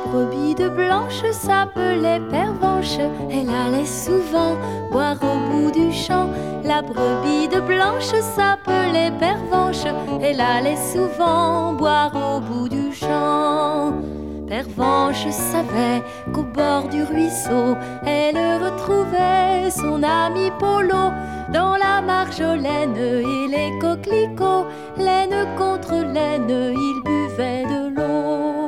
brebis de Blanche s'appelait Pervenche. Elle allait souvent boire au bout du champ. La brebis de Blanche s'appelait Pervenche. Elle allait souvent boire au bout du champ. Pervenche savait qu'au bord du ruisseau, elle retrouvait son ami Polo. Dans la marjolaine et les coquelicots, laine contre laine, ils buvaient de l'eau.